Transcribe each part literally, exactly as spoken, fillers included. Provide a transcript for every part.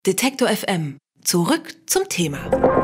Detektor F M. Zurück zum Thema.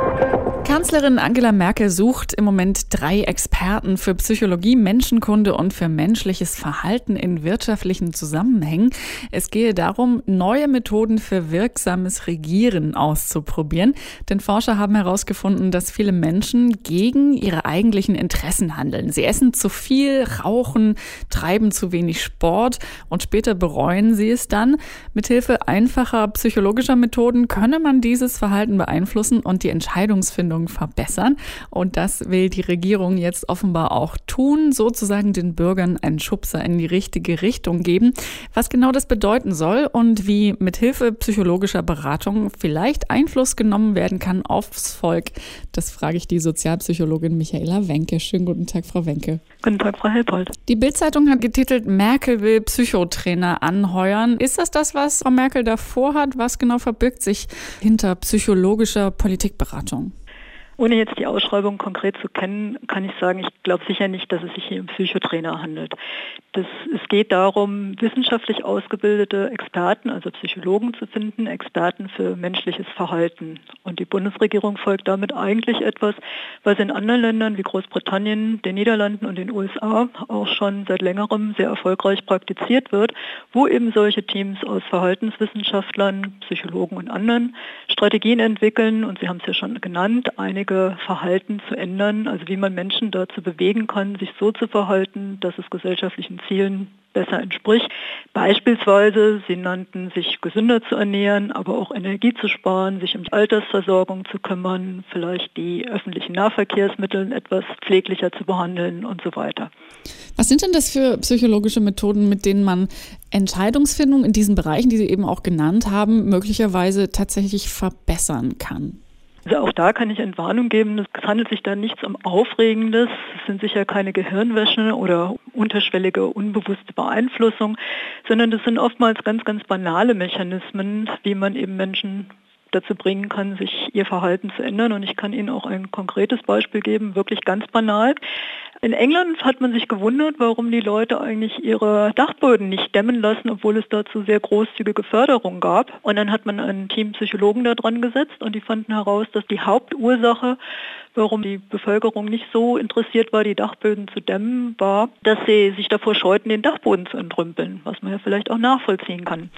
Kanzlerin Angela Merkel sucht im Moment drei Experten für Psychologie, Menschenkunde und für menschliches Verhalten in wirtschaftlichen Zusammenhängen. Es gehe darum, neue Methoden für wirksames Regieren auszuprobieren. Denn Forscher haben herausgefunden, dass viele Menschen gegen ihre eigentlichen Interessen handeln. Sie essen zu viel, rauchen, treiben zu wenig Sport und später bereuen sie es dann. Mithilfe einfacher psychologischer Methoden könne man dieses Verhalten beeinflussen und die Entscheidungsfindung verbessern. Und das will die Regierung jetzt offenbar auch tun, sozusagen den Bürgern einen Schubser in die richtige Richtung geben. Was genau das bedeuten soll und wie mithilfe psychologischer Beratung vielleicht Einfluss genommen werden kann aufs Volk, das frage ich die Sozialpsychologin Michaela Wenke. Schönen guten Tag, Frau Wenke. Guten Tag, Frau Helpold. Die Bild-Zeitung hat getitelt, Merkel will Psychotrainer anheuern. Ist das das, was Frau Merkel da vorhat? Was genau verbirgt sich hinter psychologischer Politikberatung? Ohne jetzt die Ausschreibung konkret zu kennen, kann ich sagen, ich glaube sicher nicht, dass es sich hier um Psychotrainer handelt. Das, es geht darum, wissenschaftlich ausgebildete Experten, also Psychologen zu finden, Experten für menschliches Verhalten. Und die Bundesregierung folgt damit eigentlich etwas, was in anderen Ländern wie Großbritannien, den Niederlanden und den U S A auch schon seit längerem sehr erfolgreich praktiziert wird, wo eben solche Teams aus Verhaltenswissenschaftlern, Psychologen und anderen Strategien entwickeln. Und Sie haben es ja schon genannt, einige Verhalten zu ändern, also wie man Menschen dazu bewegen kann, sich so zu verhalten, dass es gesellschaftlichen Zielen besser entspricht. Beispielsweise, sie nannten sich gesünder zu ernähren, aber auch Energie zu sparen, sich um die Altersversorgung zu kümmern, vielleicht die öffentlichen Nahverkehrsmittel etwas pfleglicher zu behandeln und so weiter. Was sind denn das für psychologische Methoden, mit denen man Entscheidungsfindung in diesen Bereichen, die Sie eben auch genannt haben, möglicherweise tatsächlich verbessern kann? Also auch da kann ich Entwarnung geben, es handelt sich da nichts um Aufregendes, es sind sicher keine Gehirnwäsche oder unterschwellige, unbewusste Beeinflussung, sondern das sind oftmals ganz, ganz banale Mechanismen, wie man eben Menschen dazu bringen kann, sich ihr Verhalten zu ändern. Und ich kann Ihnen auch ein konkretes Beispiel geben, wirklich ganz banal. In England hat man sich gewundert, warum die Leute eigentlich ihre Dachböden nicht dämmen lassen, obwohl es dazu sehr großzügige Förderung gab. Und dann hat man ein Team Psychologen da dran gesetzt und die fanden heraus, dass die Hauptursache, warum die Bevölkerung nicht so interessiert war, die Dachböden zu dämmen, war, dass sie sich davor scheuten, den Dachboden zu entrümpeln, was man ja vielleicht auch nachvollziehen kann.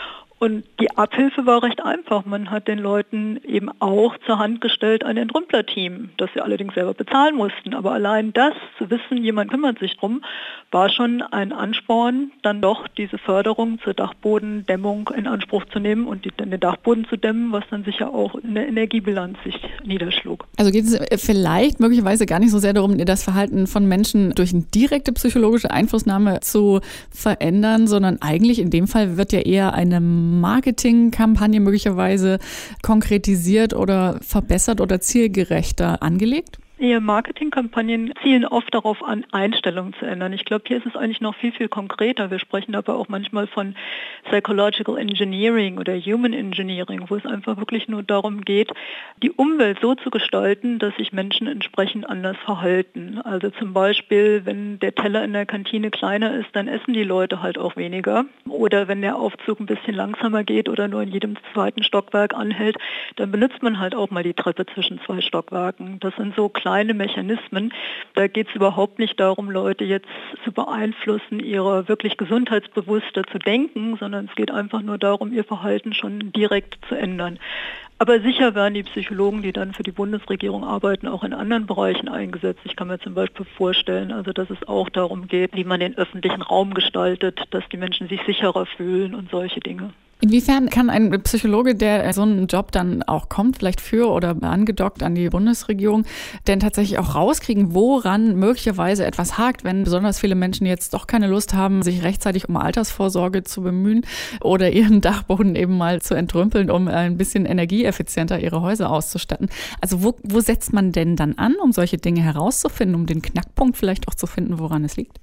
Und die Abhilfe war recht einfach. Man hat den Leuten eben auch zur Hand gestellt ein Entrümplerteam, das sie allerdings selber bezahlen mussten. Aber allein das, zu wissen, jemand kümmert sich drum, war schon ein Ansporn, dann doch diese Förderung zur Dachbodendämmung in Anspruch zu nehmen und die, den Dachboden zu dämmen, was dann sicher auch in der Energiebilanz sich niederschlug. Also geht es vielleicht möglicherweise gar nicht so sehr darum, das Verhalten von Menschen durch eine direkte psychologische Einflussnahme zu verändern, sondern eigentlich in dem Fall wird ja eher eine Marketingkampagne möglicherweise konkretisiert oder verbessert oder zielgerechter angelegt? Ja, Marketingkampagnen zielen oft darauf an, Einstellungen zu ändern. Ich glaube, hier ist es eigentlich noch viel, viel konkreter. Wir sprechen aber auch manchmal von Psychological Engineering oder Human Engineering, wo es einfach wirklich nur darum geht, die Umwelt so zu gestalten, dass sich Menschen entsprechend anders verhalten. Also zum Beispiel, wenn der Teller in der Kantine kleiner ist, dann essen die Leute halt auch weniger. Oder wenn der Aufzug ein bisschen langsamer geht oder nur in jedem zweiten Stockwerk anhält, dann benutzt man halt auch mal die Treppe zwischen zwei Stockwerken. Das sind so kleine Mechanismen. Da geht es überhaupt nicht darum, Leute jetzt zu beeinflussen, ihre wirklich gesundheitsbewusster zu denken, sondern es geht einfach nur darum, ihr Verhalten schon direkt zu ändern. Aber sicher werden die Psychologen, die dann für die Bundesregierung arbeiten, auch in anderen Bereichen eingesetzt. Ich kann mir zum Beispiel vorstellen, also dass es auch darum geht, wie man den öffentlichen Raum gestaltet, dass die Menschen sich sicherer fühlen und solche Dinge. Inwiefern kann ein Psychologe, der so einen Job dann auch kommt, vielleicht für oder angedockt an die Bundesregierung, denn tatsächlich auch rauskriegen, woran möglicherweise etwas hakt, wenn besonders viele Menschen jetzt doch keine Lust haben, sich rechtzeitig um Altersvorsorge zu bemühen oder ihren Dachboden eben mal zu entrümpeln, um ein bisschen energieeffizienter ihre Häuser auszustatten. Also wo, wo setzt man denn dann an, um solche Dinge herauszufinden, um den Knackpunkt vielleicht auch zu finden, woran es liegt?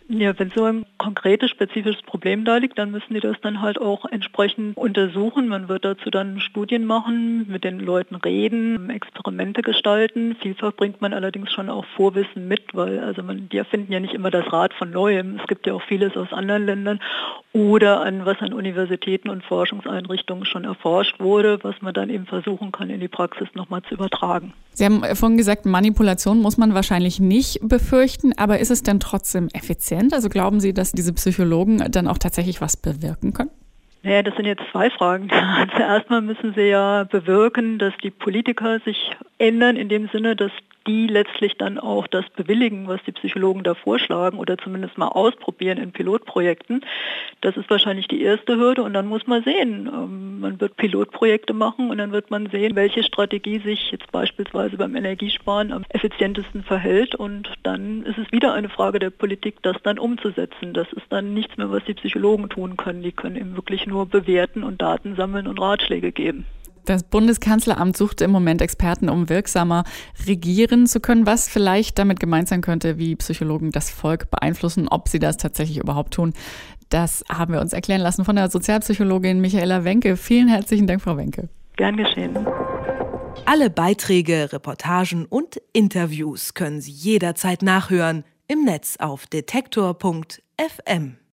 Ja, wenn so ein konkretes, spezifisches Problem da liegt, dann müssen die das dann halt auch entsprechend untersuchen. Man wird dazu dann Studien machen, mit den Leuten reden, Experimente gestalten. Vielfach bringt man allerdings schon auch Vorwissen mit, weil also man, die erfinden ja nicht immer das Rad von Neuem. Es gibt ja auch vieles aus anderen Ländern oder an was an Universitäten und Forschungseinrichtungen schon erforscht wurde, was man dann eben versuchen kann, in die Praxis nochmal zu übertragen. Sie haben vorhin gesagt, Manipulation muss man wahrscheinlich nicht befürchten, aber ist es denn trotzdem effizient? Also glauben Sie, dass diese Psychologen dann auch tatsächlich was bewirken können? Naja, das sind jetzt zwei Fragen. Also erstmal müssen sie ja bewirken, dass die Politiker sich ändern, in dem Sinne, dass die letztlich dann auch das bewilligen, was die Psychologen da vorschlagen oder zumindest mal ausprobieren in Pilotprojekten. Das ist wahrscheinlich die erste Hürde und dann muss man sehen. Man wird Pilotprojekte machen und dann wird man sehen, welche Strategie sich jetzt beispielsweise beim Energiesparen am effizientesten verhält und dann ist es wieder eine Frage der Politik, das dann umzusetzen. Das ist dann nichts mehr, was die Psychologen tun können. Die können eben wirklich nur bewerten und Daten sammeln und Ratschläge geben. Das Bundeskanzleramt sucht im Moment Experten, um wirksamer regieren zu können, was vielleicht damit gemeint sein könnte, wie Psychologen das Volk beeinflussen, ob sie das tatsächlich überhaupt tun. Das haben wir uns erklären lassen von der Sozialpsychologin Michaela Wenke. Vielen herzlichen Dank, Frau Wenke. Gern geschehen. Alle Beiträge, Reportagen und Interviews können Sie jederzeit nachhören im Netz auf detektor punkt f m.